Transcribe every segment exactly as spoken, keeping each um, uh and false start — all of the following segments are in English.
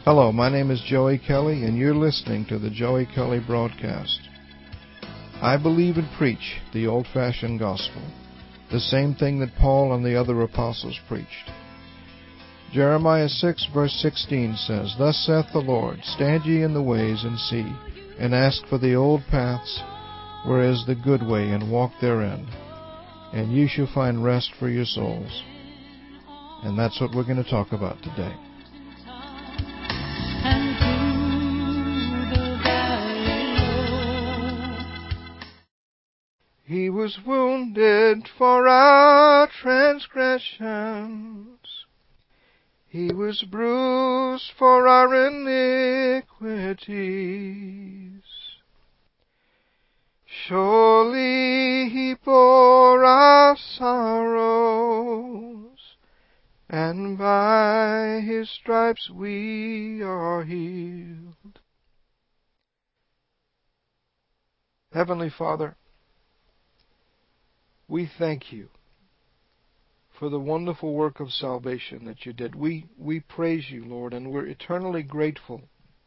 Hello, my name is Joey Kelly, and you're listening to the Joey Kelly Broadcast. I believe and preach the old-fashioned gospel, the same thing that Paul and the other apostles preached. Jeremiah six, verse sixteen says, Thus saith the Lord, Stand ye in the ways, and see, and ask for the old paths, where is the good way, and walk therein, and ye shall find rest for your souls. And that's what we're going to talk about today. He was wounded for our transgressions. He was bruised for our iniquities. Surely he bore our sorrows, and by his stripes we are healed. Heavenly Father, we thank you for the wonderful work of salvation that you did. We, we praise you, Lord, and we're eternally grateful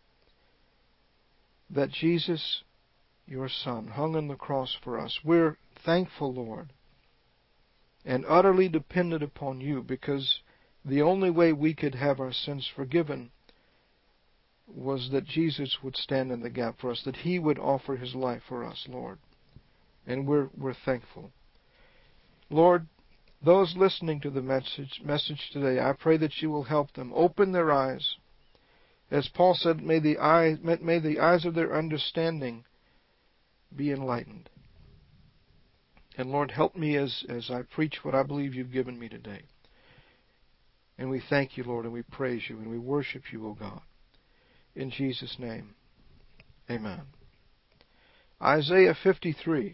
that Jesus, your Son, hung on the cross for us. We're thankful, Lord, and utterly dependent upon you, because the only way we could have our sins forgiven was that Jesus would stand in the gap for us, that he would offer his life for us, Lord. And we're, we're thankful. Lord, those listening to the message, message today, I pray that you will help them. Open their eyes. As Paul said, may the, eye, may the eyes of their understanding be enlightened. And Lord, help me as, as I preach what I believe you've given me today. And we thank you, Lord, and we praise you, and we worship you, O God. In Jesus' name, amen. Isaiah fifty-three.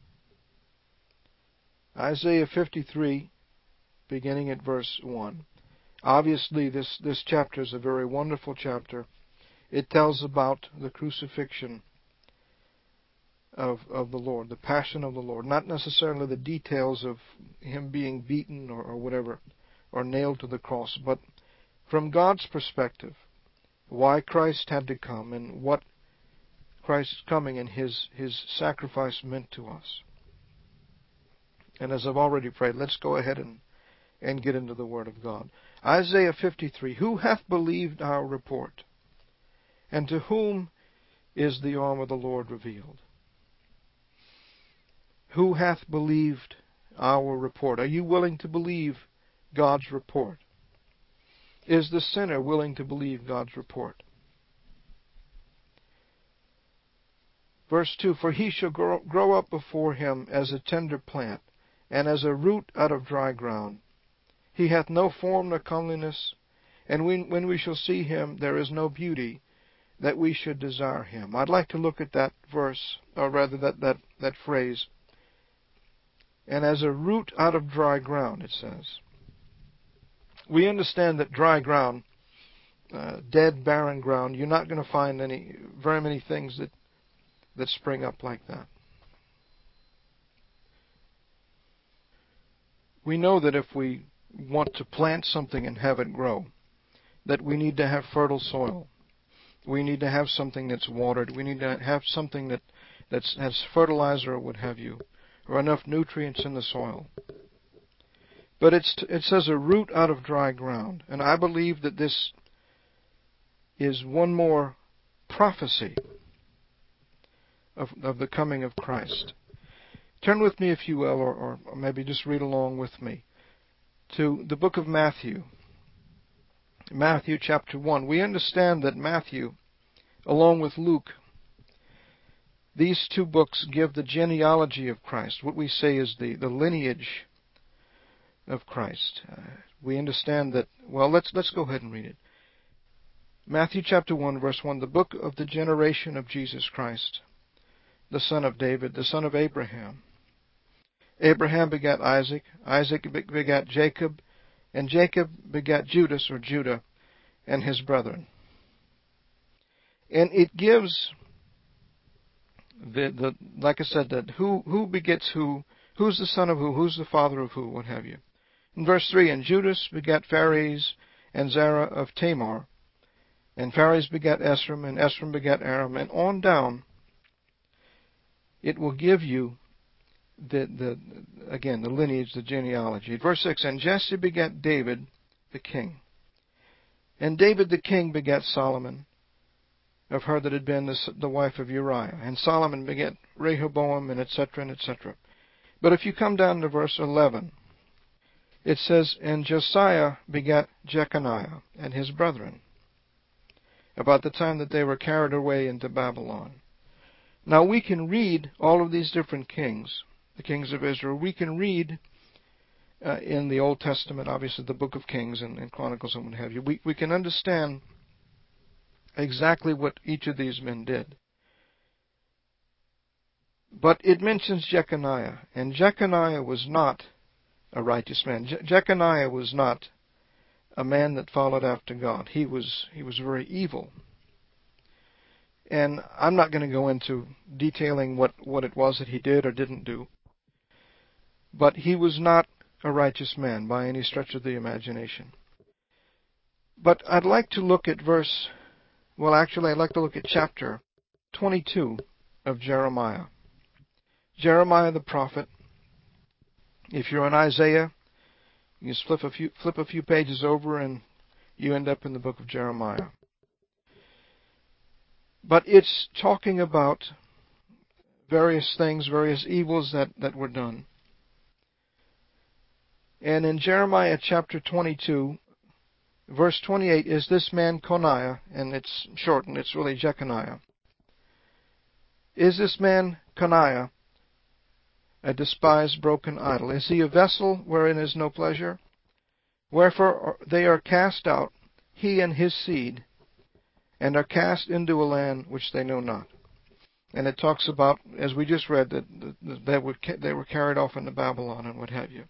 Isaiah fifty-three, beginning at verse one. Obviously, this, this chapter is a very wonderful chapter. It tells about the crucifixion of, of the Lord, the passion of the Lord. Not necessarily the details of him being beaten or, or whatever, or nailed to the cross, but from God's perspective, why Christ had to come and what Christ's coming and his, his sacrifice meant to us. And as I've already prayed, let's go ahead and, and get into the Word of God. Isaiah fifty-three, Who hath believed our report? And to whom is the arm of the Lord revealed? Who hath believed our report? Are you willing to believe God's report? Is the sinner willing to believe God's report? Verse two, For he shall grow, grow up before him as a tender plant, and as a root out of dry ground. He hath no form nor comeliness, and when, when we shall see him, there is no beauty that we should desire him. I'd like to look at that verse, or rather that, that, that phrase. And as a root out of dry ground, it says. We understand that dry ground, uh, dead, barren ground, you're not going to find any very many things that, that spring up like that. We know that if we want to plant something and have it grow, that we need to have fertile soil. We need to have something that's watered. We need to have something that that's, has fertilizer or what have you, or enough nutrients in the soil. But it's, it says a root out of dry ground. And I believe that this is one more prophecy of, of the coming of Christ. Turn with me, if you will, or, or maybe just read along with me, to the book of Matthew. Matthew chapter one. We understand that Matthew, along with Luke, these two books give the genealogy of Christ, what we say is the, the lineage of Christ. Uh, we understand that, well, let's, let's go ahead and read it. Matthew chapter one, verse one, the book of the generation of Jesus Christ, the son of David, the son of Abraham. Abraham begat Isaac, Isaac begat Jacob, and Jacob begat Judas, or Judah, and his brethren. And it gives, the, the like I said, that who, who begets who, who's the son of who, who's the father of who, what have you. In verse three, and Judas begat Phares and Zerah of Tamar, And Phares begat Esrom, and Esrom begat Aram, and on down. It will give you the, the again, the lineage, the genealogy. Verse six, and Jesse begat David the king. And David the king begat Solomon, of her that had been the, the wife of Uriah. And Solomon begat Rehoboam, and et cetera, and et cetera. But if you come down to verse eleven, it says, and Josiah begat Jeconiah and his brethren, about the time that they were carried away into Babylon. Now we can read all of these different kings, the kings of Israel. We can read uh, in the Old Testament, obviously the book of Kings and, and Chronicles and what have you. We, we can understand exactly what each of these men did. But it mentions Jeconiah, and Jeconiah was not a righteous man. Je- Jeconiah was not a man that followed after God. He was he was very evil. And I'm not going to go into detailing what, what it was that he did or didn't do. But he was not a righteous man by any stretch of the imagination. But I'd like to look at verse, well actually I'd like to look at chapter twenty-two of Jeremiah. Jeremiah the prophet. If you're in Isaiah, you just flip a few, flip a few pages over and you end up in the book of Jeremiah. But it's talking about various things, various evils that, that were done. And in Jeremiah chapter twenty-two, verse twenty-eight, is this man Coniah, and it's shortened, it's really Jeconiah. Is this man Coniah a despised, broken idol? Is he a vessel wherein is no pleasure? Wherefore they are cast out, he and his seed, and are cast into a land which they know not. And it talks about, as we just read, that they were, they were carried off into Babylon and what have you.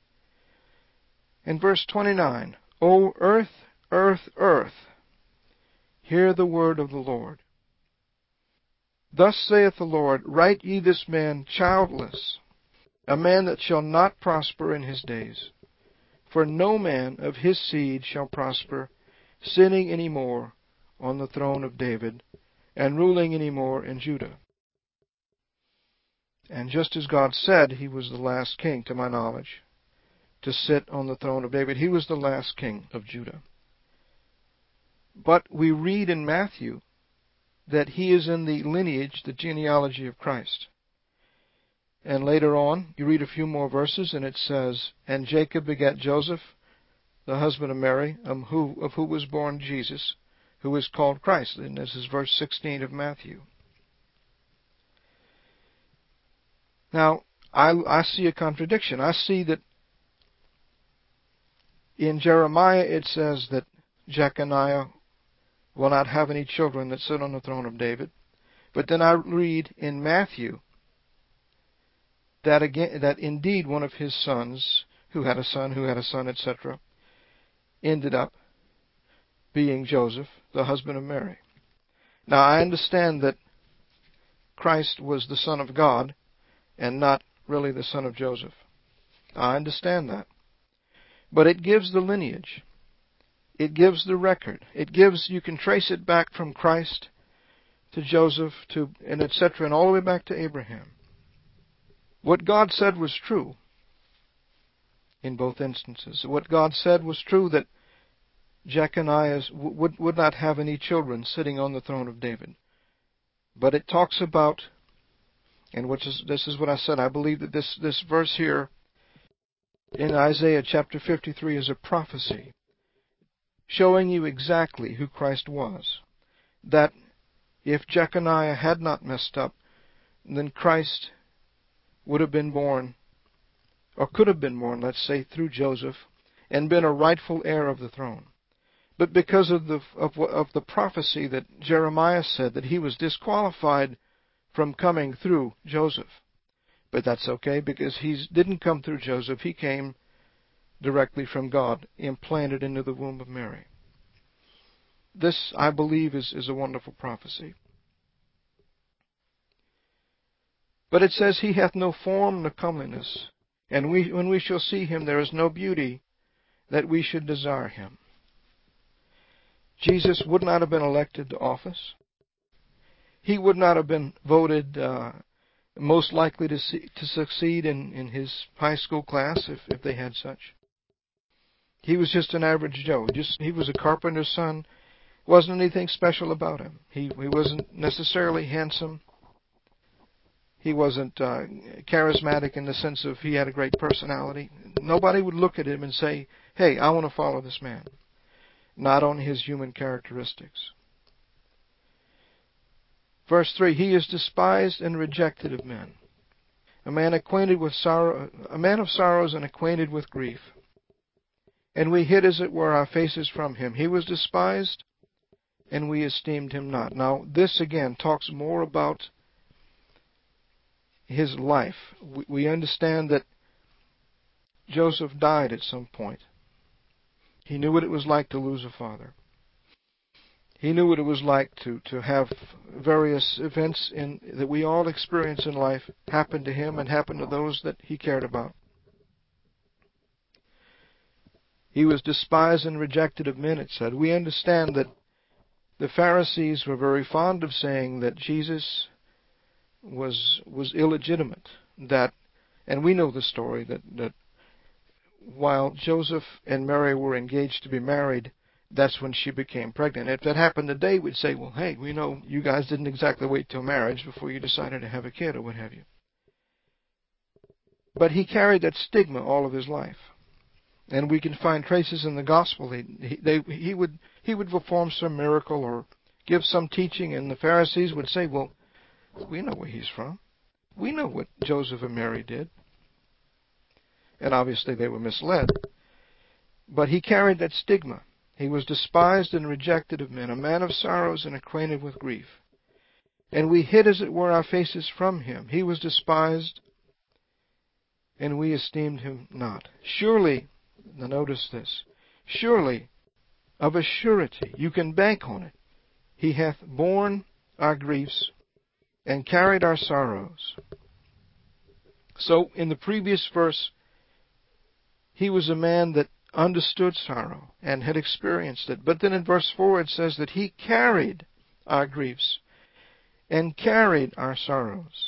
In verse twenty-nine, O earth, earth, earth, hear the word of the Lord. Thus saith the Lord, write ye this man childless, a man that shall not prosper in his days. For no man of his seed shall prosper, sinning any more on the throne of David, and ruling any more in Judah. And just as God said he was the last king, to my knowledge, to sit on the throne of David, he was the last king of Judah. But we read in Matthew that he is in the lineage, the genealogy of Christ. And later on, you read a few more verses, and it says, and Jacob begat Joseph, the husband of Mary, um, who, of who was born Jesus, who is called Christ. And this is verse sixteen of Matthew. Now, I, I see a contradiction. I see that in Jeremiah it says that Jeconiah will not have any children that sit on the throne of David. But then I read in Matthew that again, that indeed one of his sons, who had a son, who had a son, et cetera, ended up being Joseph, the husband of Mary. Now I understand that Christ was the Son of God and not really the son of Joseph. I understand that. But it gives the lineage. It gives the record. It gives, you can trace it back from Christ to Joseph to, and et cetera, and all the way back to Abraham. What God said was true in both instances. What God said was true, that Jeconiah would, would not have any children sitting on the throne of David. But it talks about, and which is, this is what I said, I believe that this, this verse here in Isaiah chapter fifty-three is a prophecy showing you exactly who Christ was. That if Jeconiah had not messed up, then Christ would have been born, or could have been born, let's say, through Joseph, and been a rightful heir of the throne. But because of the of, of the prophecy that Jeremiah said, that he was disqualified from coming through Joseph. But that's okay, because he didn't come through Joseph. He came directly from God, implanted into the womb of Mary. This, I believe, is, is a wonderful prophecy. But it says, he hath no form nor comeliness, and we, when we shall see him, there is no beauty that we should desire him. Jesus would not have been elected to office. He would not have been voted uh, most likely to, see, to succeed in, in his high school class if, if they had such. He was just an average Joe. Just he was a carpenter's son. Wasn't anything special about him. He he wasn't necessarily handsome. He wasn't uh, charismatic in the sense of he had a great personality. Nobody would look at him and say, "Hey, I want to follow this man." Not on his human characteristics. Verse three, he is despised and rejected of men. A man acquainted with sorrow, a man of sorrows and acquainted with grief. And we hid, as it were, our faces from him. He was despised, and we esteemed him not. Now, this again talks more about his life. We understand that Joseph died at some point. He knew what it was like to lose a father. He knew what it was like to, to have various events in, that we all experience in life happen to him and happen to those that he cared about. He was despised and rejected of men, it said. We understand that the Pharisees were very fond of saying that Jesus was was illegitimate. That, and we know the story, that, that while Joseph and Mary were engaged to be married, that's when she became pregnant. If that happened today, we'd say, well, hey, we know you guys didn't exactly wait till marriage before you decided to have a kid or what have you. But he carried that stigma all of his life. And we can find traces in the gospel. He, he, they, he would he would perform some miracle or give some teaching, and the Pharisees would say, well, we know where he's from. We know what Joseph and Mary did. And obviously they were misled. But he carried that stigma. He was despised and rejected of men, a man of sorrows and acquainted with grief. And we hid, as it were, our faces from him. He was despised, and we esteemed him not. Surely, now notice this, surely, of a surety, you can bank on it, he hath borne our griefs and carried our sorrows. So, in the previous verse, he was a man that understood sorrow and had experienced it. But then in verse four it says that he carried our griefs and carried our sorrows.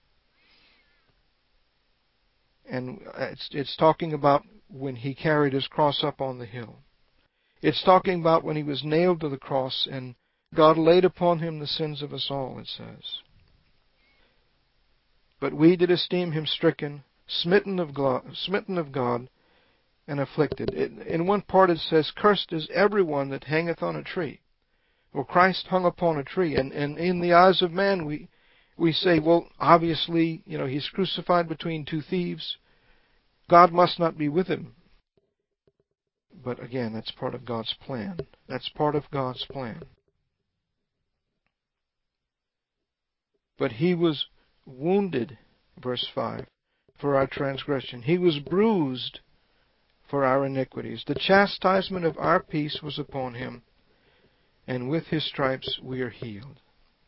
And it's, it's talking about when he carried his cross up on the hill. It's talking about when he was nailed to the cross and God laid upon him the sins of us all, it says. But we did esteem him stricken, smitten of God, smitten of God, and afflicted. In one part it says, cursed is everyone that hangeth on a tree. Well, Christ hung upon a tree, and, and in the eyes of man we we say, well, obviously, you know, he's crucified between two thieves. God must not be with him. But again, that's part of God's plan. That's part of God's plan. But he was wounded, verse five, for our transgression. He was bruised for our iniquities. The chastisement of our peace was upon him, and with his stripes we are healed.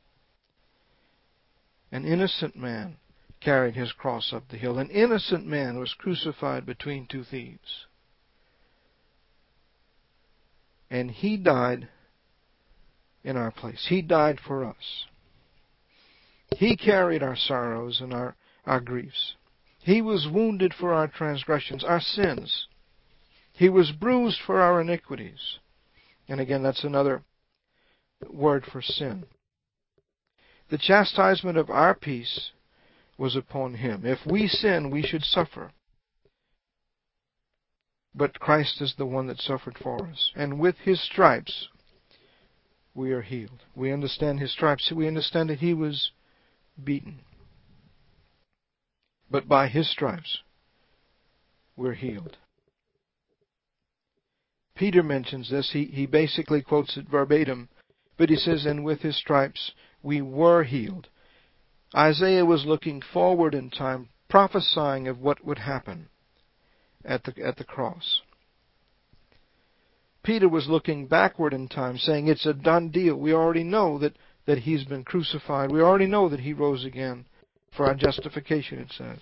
An innocent man carried his cross up the hill. An innocent man was crucified between two thieves. And he died in our place. He died for us. He carried our sorrows and our, our griefs. He was wounded for our transgressions, our sins. He was bruised for our iniquities. And again, that's another word for sin. The chastisement of our peace was upon him. If we sin, we should suffer. But Christ is the one that suffered for us. And with his stripes, we are healed. We understand his stripes. We understand that he was beaten. But by his stripes, we're healed. Peter mentions this. He, he basically quotes it verbatim. But he says, and with his stripes, we were healed. Isaiah was looking forward in time, prophesying of what would happen at the, at the cross. Peter was looking backward in time, saying it's a done deal. We already know that, that he's been crucified. We already know that he rose again for our justification, it says.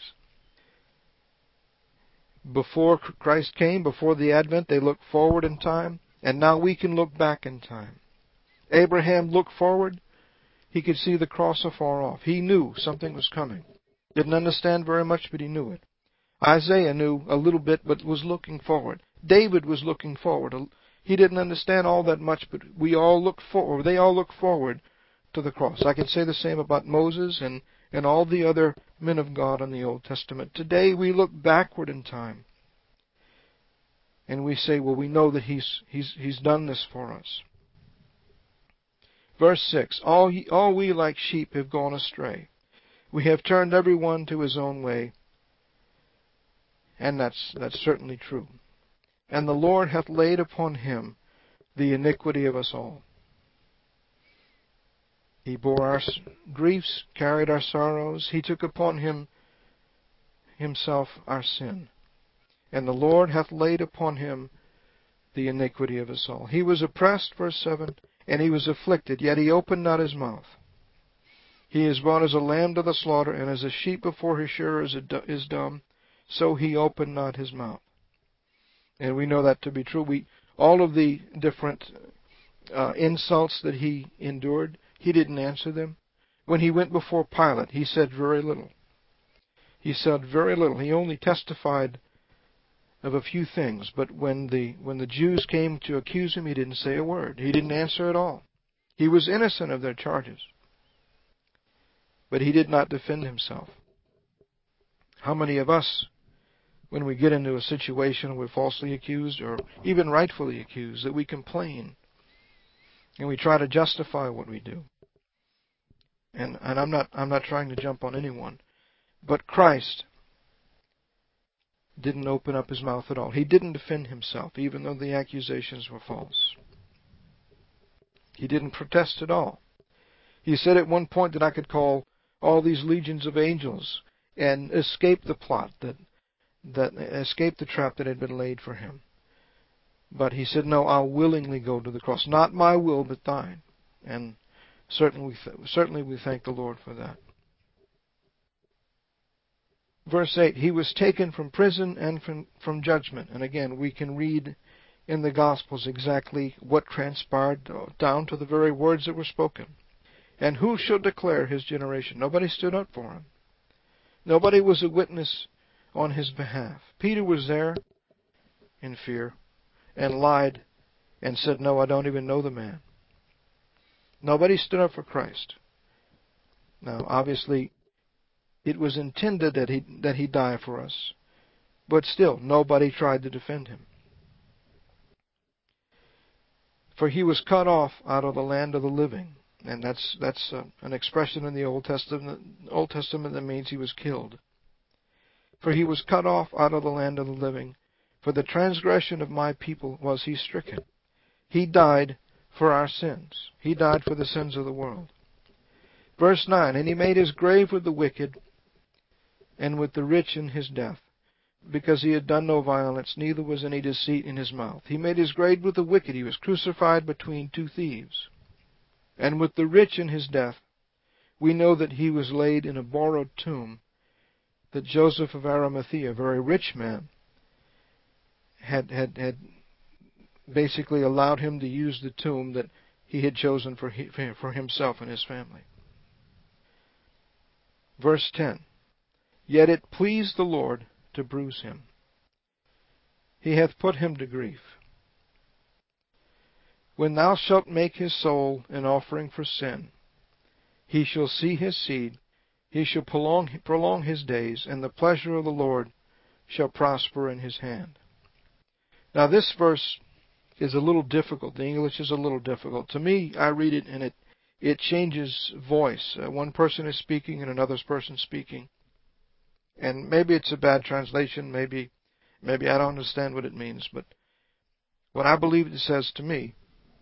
Before Christ came, before the Advent, they looked forward in time. And now we can look back in time. Abraham looked forward. He could see the cross afar off. He knew something was coming. Didn't understand very much, but he knew it. Isaiah knew a little bit, but was looking forward. David was looking forward. He didn't understand all that much, but we all looked forward. They all looked forward to the cross. I can say the same about Moses and, and all the other men of God in the Old Testament. Today we look backward in time. And we say, well, we know that He's He's He's done this for us. Verse six, all, ye, all we like sheep have gone astray. We have turned every one to his own way. And that's that's certainly true. And the Lord hath laid upon Him the iniquity of us all. He bore our griefs, carried our sorrows. He took upon Him Himself our sin. And the Lord hath laid upon Him the iniquity of us all. He was oppressed, verse seven, and He was afflicted, yet He opened not His mouth. He is brought as a lamb to the slaughter, and as a sheep before his shearers is dumb, so He opened not His mouth. And we know that to be true. We, all of the different uh, insults that He endured, He didn't answer them. When He went before Pilate, He said very little. He said very little. He only testified of a few things. But when the when the Jews came to accuse Him, He didn't say a word. He didn't answer at all. He was innocent of their charges. But He did not defend Himself. How many of us, when we get into a situation we're falsely accused or even rightfully accused, that we complain and we try to justify what we do? And and I'm not I'm not trying to jump on anyone, but Christ didn't open up His mouth at all. He didn't defend Himself, even though the accusations were false. He didn't protest at all. He said at one point that I could call all these legions of angels and escape the plot, that that escape the trap that had been laid for Him. But He said, no, I'll willingly go to the cross. Not my will, but thine. And certainly we, th- certainly we thank the Lord for that. Verse eight, He was taken from prison and from, from judgment. And again, we can read in the Gospels exactly what transpired, down to the very words that were spoken. And who shall declare His generation? Nobody stood up for Him. Nobody was a witness on His behalf. Peter was there in fear and lied and said, no, I don't even know the man. Nobody stood up for Christ. Now, obviously, it was intended that he that he die for us, but still, nobody tried to defend Him. For He was cut off out of the land of the living, and that's that's uh, an expression in the Old Testament. Old Testament that means He was killed. For He was cut off out of the land of the living. For the transgression of my people was He stricken. He died for our sins. He died for the sins of the world. Verse nine, and He made His grave with the wicked and with the rich in His death, because He had done no violence, neither was any deceit in His mouth. He made His grave with the wicked. He was crucified between two thieves. And with the rich in His death, we know that He was laid in a borrowed tomb, that Joseph of Arimathea, a very rich man, had had had basically allowed him to use the tomb that he had chosen for he, for himself and his family. Verse ten, yet it pleased the Lord to bruise Him. He hath put Him to grief. When thou shalt make his soul an offering for sin, he shall see his seed, he shall prolong, prolong his days, and the pleasure of the Lord shall prosper in his hand. Now this verse is a little difficult. The English is a little difficult. To me, I read it and it, it changes voice. Uh, one person is speaking and another person speaking. And maybe it's a bad translation. Maybe, maybe I don't understand what it means. But what I believe it says to me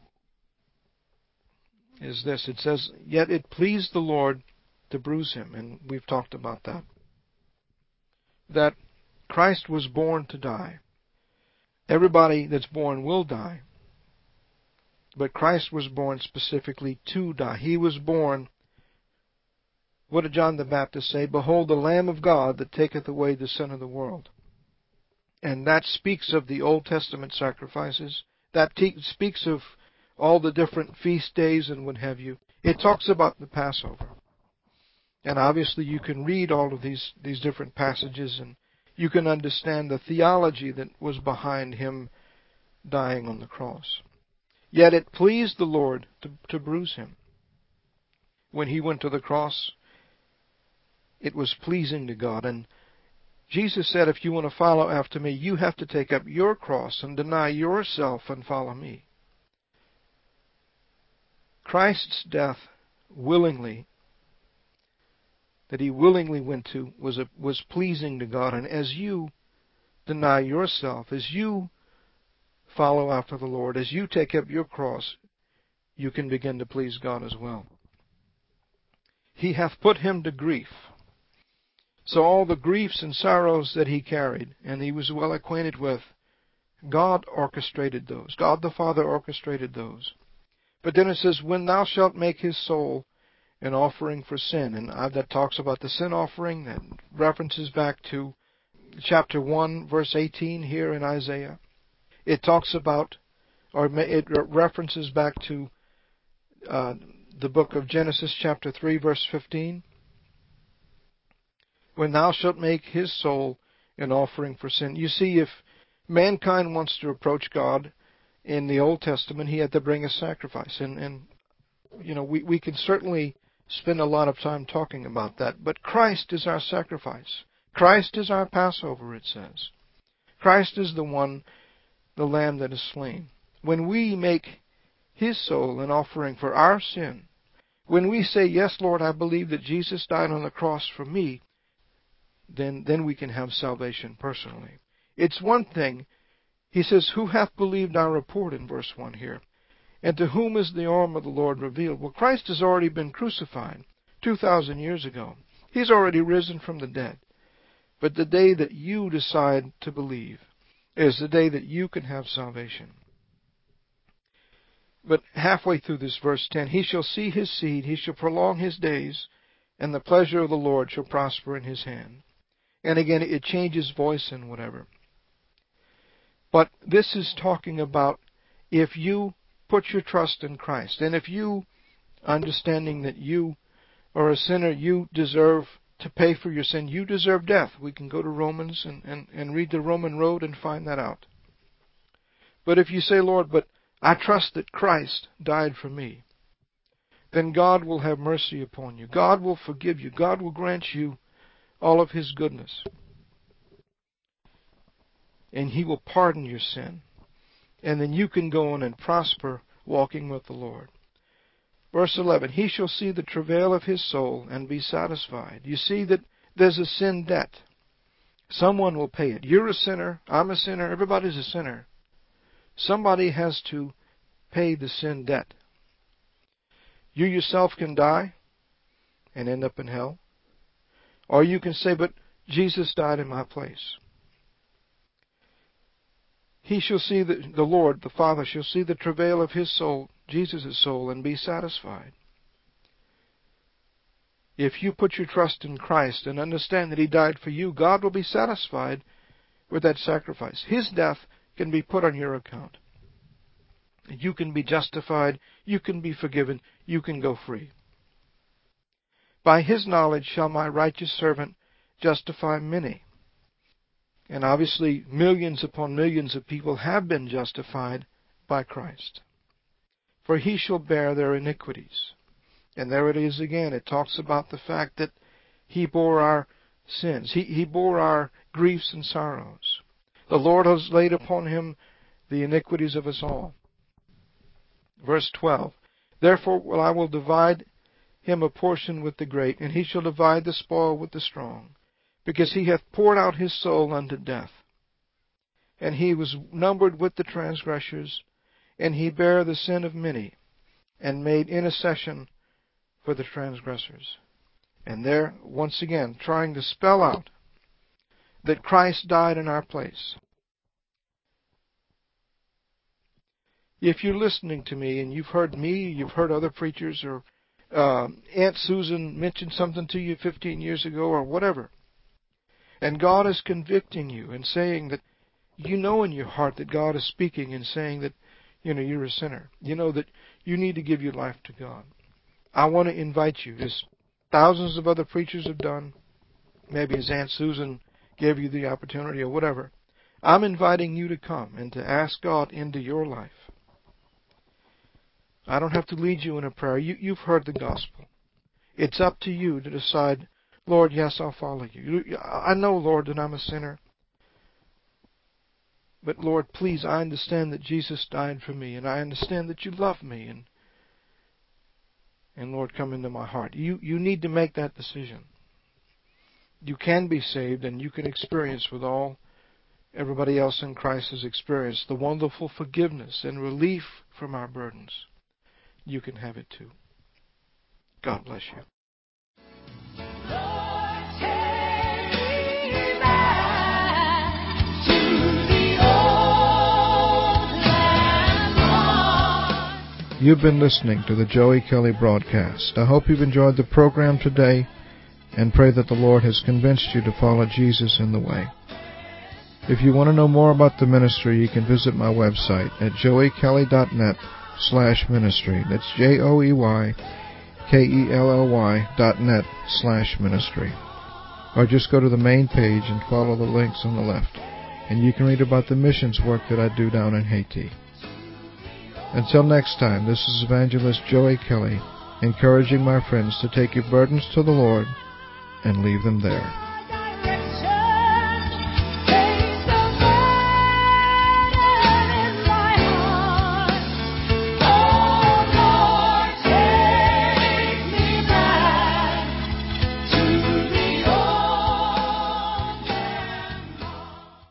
is this. It says, yet it pleased the Lord to bruise Him. And we've talked about that. That Christ was born to die. Everybody that's born will die. But Christ was born specifically to die. He was born, what did John the Baptist say? Behold the Lamb of God that taketh away the sin of the world. And that speaks of the Old Testament sacrifices that te- speaks of all the different feast days and what have you. It talks about the Passover. And obviously you can read all of these, these different passages and you can understand the theology that was behind him dying on the cross. Yet it pleased the Lord to, to bruise him. When he went to the cross, it was pleasing to God. And Jesus said, if you want to follow after me, you have to take up your cross and deny yourself and follow me. Christ's death willingly, that he willingly went to, was, a, was pleasing to God. And as you deny yourself, as you follow after the Lord, as you take up your cross, you can begin to please God as well. He hath put him to grief. So all the griefs and sorrows that he carried, and he was well acquainted with, God orchestrated those. God the Father orchestrated those. But then it says, when thou shalt make his soul an offering for sin. And uh, that talks about the sin offering. That references back to chapter one, verse eighteen here in Isaiah. It talks about, or it references back to uh, the book of Genesis chapter three, verse fifteen. When thou shalt make his soul an offering for sin. You see, if mankind wants to approach God in the Old Testament, he had to bring a sacrifice. And, and you know, we, we can certainly spend a lot of time talking about that. But Christ is our sacrifice. Christ is our Passover, it says. Christ is the one, the Lamb that is slain. When we make his soul an offering for our sin, when we say, yes, Lord, I believe that Jesus died on the cross for me, then, then we can have salvation personally. It's one thing. He says, who hath believed our report in verse one here? And to whom is the arm of the Lord revealed? Well, Christ has already been crucified two thousand years ago. He's already risen from the dead. But the day that you decide to believe is the day that you can have salvation. But halfway through this verse ten, he shall see his seed, he shall prolong his days, and the pleasure of the Lord shall prosper in his hand. And again, it changes voice and whatever. But this is talking about if you put your trust in Christ, and if you, understanding that you are a sinner, you deserve to pay for your sin, you deserve death. We can go to Romans and, and, and read the Roman road and find that out. But if you say, Lord, but I trust that Christ died for me, then God will have mercy upon you. God will forgive you. God will grant you all of his goodness. And he will pardon your sin. And then you can go on and prosper walking with the Lord. Verse eleven, he shall see the travail of his soul and be satisfied. You see that there's a sin debt. Someone will pay it. You're a sinner. I'm a sinner. Everybody's a sinner. Somebody has to pay the sin debt. You yourself can die and end up in hell. Or you can say, but Jesus died in my place. He shall see the, the Lord, the Father, shall see the travail of his soul, Jesus' soul, and be satisfied. If you put your trust in Christ and understand that he died for you, God will be satisfied with that sacrifice. His death can be put on your account. You can be justified. You can be forgiven. You can go free. By his knowledge shall my righteous servant justify many. And obviously, millions upon millions of people have been justified by Christ. For he shall bear their iniquities. And there it is again. It talks about the fact that he bore our sins. He, he bore our griefs and sorrows. The Lord has laid upon him the iniquities of us all. Verse twelve, therefore will I will divide him a portion with the great, and he shall divide the spoil with the strong, because he hath poured out his soul unto death. And he was numbered with the transgressors, and he bare the sin of many, and made intercession for the transgressors. And there, once again, trying to spell out that Christ died in our place. If you're listening to me and you've heard me, you've heard other preachers, or uh, Aunt Susan mentioned something to you fifteen years ago or whatever, and God is convicting you and saying that you know in your heart that God is speaking and saying that you know you're a sinner. You know that you need to give your life to God. I want to invite you, as thousands of other preachers have done, maybe as Aunt Susan gave you the opportunity or whatever. I'm inviting you to come and to ask God into your life. I don't have to lead you in a prayer. You, you've heard the gospel. It's up to you to decide, Lord, yes, I'll follow you. I know, Lord, that I'm a sinner. But, Lord, please, I understand that Jesus died for me, and I understand that you love me. And, and Lord, come into my heart. You, you need to make that decision. You can be saved, and you can experience with all everybody else in Christ has experienced the wonderful forgiveness and relief from our burdens. You can have it too. God bless you. Lord, take me back to the old land. You've been listening to the Joey Kelly broadcast. I hope you've enjoyed the program today and pray that the Lord has convinced you to follow Jesus in the way. If you want to know more about the ministry, you can visit my website at joey kelly dot net slash ministry. That's J O E Y K E L L Y dot net slash ministry. Or just go to the main page and follow the links on the left, and you can read about the missions work that I do down in Haiti. Until next time, this is Evangelist Joey Kelly, encouraging my friends to take your burdens to the Lord and leave them there.